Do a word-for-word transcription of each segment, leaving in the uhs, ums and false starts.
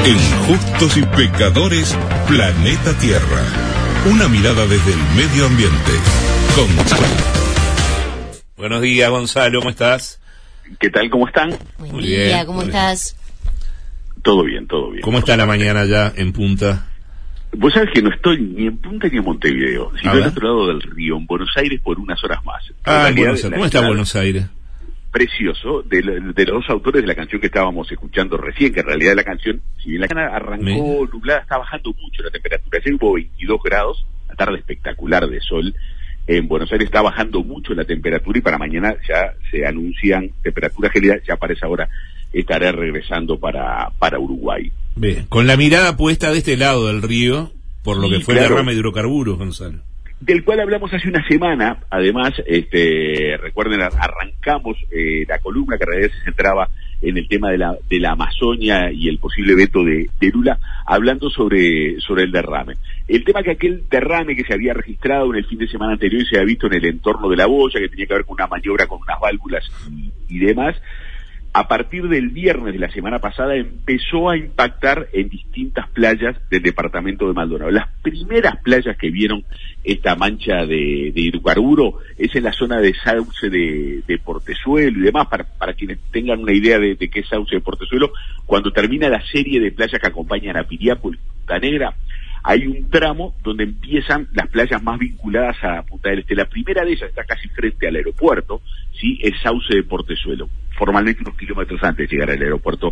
En Justos y Pecadores, Planeta Tierra. Una mirada desde el medio ambiente. Gonzalo. Buenos días, Gonzalo, ¿cómo estás? ¿Qué tal? ¿Cómo están? Buen Muy día, bien, ¿cómo muy estás? Todo bien, todo bien. ¿Cómo está la mañana ya en Punta? Vos sabés que no estoy ni en Punta ni en Montevideo, sino A del ver. otro lado del río, en Buenos Aires, por unas horas más. En Ah, en realidad, Buenos Aires. la ¿Cómo está ciudad- Buenos Aires? Precioso, de, de los dos autores de la canción que estábamos escuchando recién, que en realidad la canción, si bien la mañana arrancó Mira. nublada, está bajando mucho la temperatura. Ayer hubo veintidós grados, una tarde espectacular de sol. En Buenos Aires está bajando mucho la temperatura y para mañana ya se anuncian temperaturas gélidas, ya para esa hora estaré regresando para, para Uruguay. Bien, con la mirada puesta de este lado del río, por lo Sí, que fue claro. el derrame de hidrocarburos, Gonzalo. Del cual hablamos hace una semana, además, este, recuerden, arrancamos eh, la columna que en realidad se centraba en el tema de la, de la Amazonia y el posible veto de, de Lula, hablando sobre, sobre el derrame. El tema que aquel derrame que se había registrado en el fin de semana anterior y se había visto en el entorno de la boya, que tenía que ver con una maniobra con unas válvulas y, y demás, a partir del viernes de la semana pasada empezó a impactar en distintas playas del departamento de Maldonado. Las primeras playas que vieron esta mancha de, de hidrocarburo es en la zona de Sauce de, de Portezuelo y demás, para, para quienes tengan una idea de, de qué es Sauce de Portezuelo. Cuando termina la serie de playas que acompañan a Piriápolis, Punta Negra, hay un tramo donde empiezan las playas más vinculadas a Punta del Este. La primera de ellas está casi frente al aeropuerto, sí, es Sauce de Portezuelo, formalmente unos kilómetros antes de llegar al aeropuerto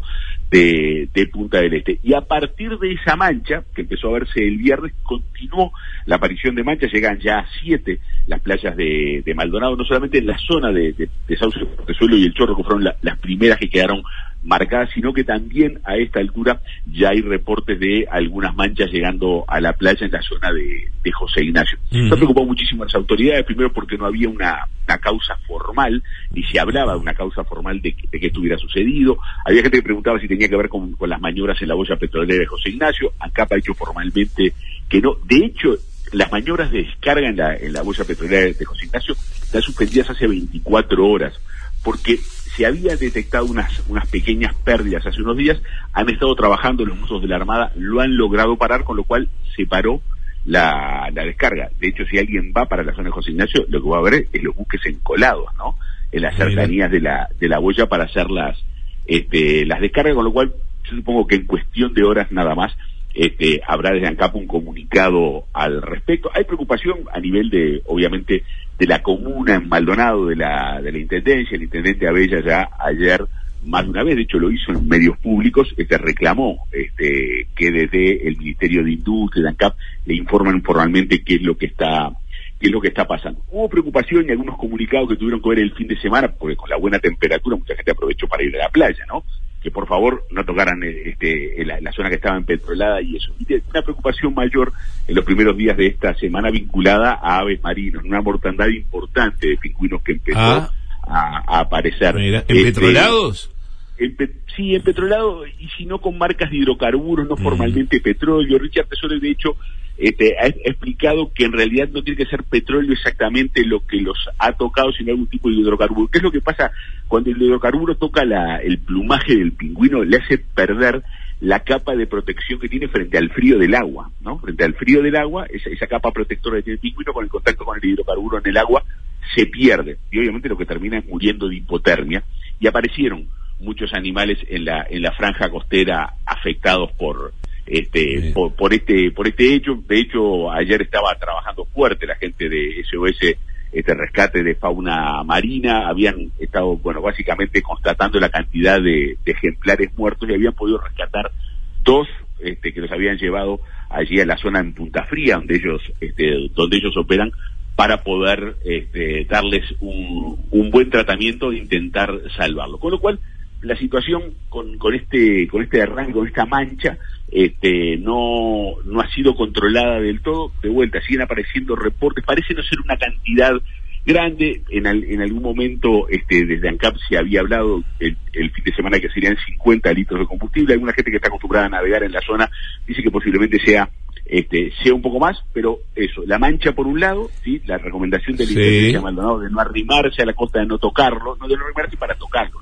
de, de Punta del Este. Y a partir de esa mancha, que empezó a verse el viernes, continuó la aparición de manchas, llegan ya a siete las playas de, de Maldonado, no solamente en la zona de, de, de Sauce de Portezuelo y el Chorro, que fueron la, las primeras que quedaron marcadas, sino que también a esta altura ya hay reportes de algunas manchas llegando a la playa en la zona de, de José Ignacio. Uh-huh. Esto preocupó muchísimo a las autoridades, primero porque no había una, una causa formal, ni se hablaba de una causa formal de que, de que esto hubiera sucedido. Había gente que preguntaba si tenía que ver con, con las maniobras en la boya petrolera de José Ignacio. ANCAP ha dicho formalmente que no. De hecho, las maniobras de descarga en la, en la boya petrolera de José Ignacio están suspendidas hace veinticuatro horas, porque se había detectado unas, unas pequeñas pérdidas hace unos días, han estado trabajando los buzos de la Armada, lo han logrado parar, con lo cual se paró la, la descarga. De hecho, si alguien va para la zona de José Ignacio, lo que va a ver es los buques encolados, ¿no?, en las cercanías de la, de la boya para hacer las, este, las descargas, con lo cual yo supongo que en cuestión de horas nada más este, habrá desde ANCAP un comunicado al respecto. Hay preocupación a nivel de, obviamente, de la comuna en Maldonado, de la, de la Intendencia. El Intendente Abella ya ayer, más de una vez, de hecho lo hizo en medios públicos, este, reclamó este, que desde el Ministerio de Industria, de ANCAP, le informan formalmente qué es lo que está qué es lo que está pasando. Hubo preocupación y algunos comunicados que tuvieron que ver el fin de semana, porque con la buena temperatura mucha gente aprovechó para ir a la playa, ¿no?, que por favor no tocaran este, la, la zona que estaba empetrolada y eso. Y una preocupación mayor en los primeros días de esta semana vinculada a aves marinos, una mortandad importante de pingüinos que empezó ah, a, a aparecer. Mira, ¿empetrolados? Este, empe, sí, empetrolado, y si no con marcas de hidrocarburos, no mm. formalmente petróleo. Richard Tesoro, de hecho, este, ha, ha explicado que en realidad no tiene que ser petróleo exactamente lo que los ha tocado, sino algún tipo de hidrocarburo. ¿Qué es lo que pasa cuando el hidrocarburo toca la, el plumaje del pingüino? Le hace perder la capa de protección que tiene frente al frío del agua, ¿no? Frente al frío del agua, esa, esa capa protectora que tiene el pingüino, con el contacto con el hidrocarburo en el agua, se pierde. Y obviamente lo que termina es muriendo de hipotermia. Y aparecieron muchos animales en la, en la franja costera afectados por este por, por este por este hecho. De hecho, ayer estaba trabajando fuerte la gente de S O S, este rescate de fauna marina. Habían estado, bueno, básicamente constatando la cantidad de, de ejemplares muertos, y habían podido rescatar dos este, que los habían llevado allí a la zona en Punta Fría, donde ellos este, donde ellos operan, para poder este, darles un, un buen tratamiento e intentar salvarlo. Con lo cual, la situación con, con este con este derrame, con esta mancha, este, no no ha sido controlada del todo. De vuelta, siguen apareciendo reportes, parece no ser una cantidad grande. En, al, en algún momento este, desde ANCAP se había hablado el, el fin de semana que serían cincuenta litros de combustible. Alguna gente que está acostumbrada a navegar en la zona dice que posiblemente sea este sea un poco más, pero eso, la mancha por un lado, sí, la recomendación del sí. Intendente Maldonado de no arrimarse a la costa, de no tocarlo, no de no arrimarse para tocarlo, ¿no?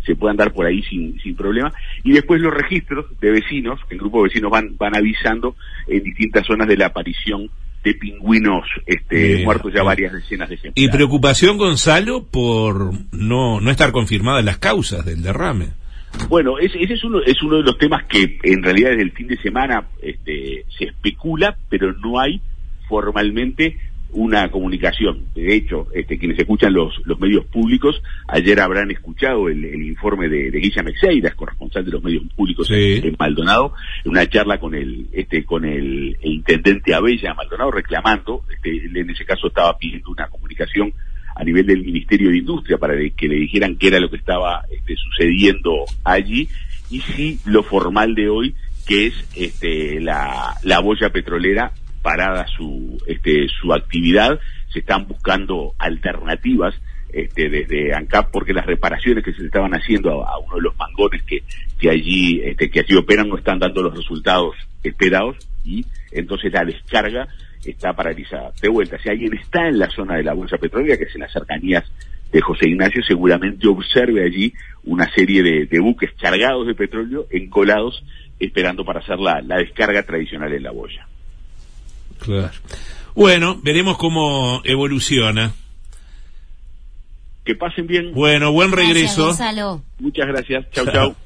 se puedan dar por ahí sin, sin problema. Y después los registros de vecinos, que el grupo de vecinos van, van avisando en distintas zonas de la aparición de pingüinos este, bien, muertos ya bien. varias decenas de ejemplares. Y preocupación, Gonzalo, por no, no estar confirmadas las causas del derrame. Bueno, ese, ese es uno es uno de los temas que en realidad desde el fin de semana este, se especula, pero no hay formalmente una comunicación. De hecho, este, quienes escuchan los, los medios públicos, ayer habrán escuchado el, el informe de, de Guilla Mexeiras, corresponsal de los medios públicos sí. en, en Maldonado, en una charla con el este con el, el intendente Abella Maldonado, reclamando, este, en ese caso estaba pidiendo una comunicación a nivel del Ministerio de Industria para que le dijeran qué era lo que estaba este, sucediendo allí, y sí lo formal de hoy, que es este, la, la boya petrolera parada su este su actividad. Se están buscando alternativas este desde ANCAP, porque las reparaciones que se estaban haciendo a, a uno de los mangones que que allí este que allí operan no están dando los resultados esperados, y entonces la descarga está paralizada. De vuelta, si alguien está en la zona de la bolsa petrolera, que es en las cercanías de José Ignacio, seguramente observe allí una serie de, de buques cargados de petróleo encolados esperando para hacer la, la descarga tradicional en la boya. Claro. Bueno, veremos cómo evoluciona. Que pasen bien. Bueno, buen regreso. Gracias, Gonzalo. Muchas gracias. Chau, chau.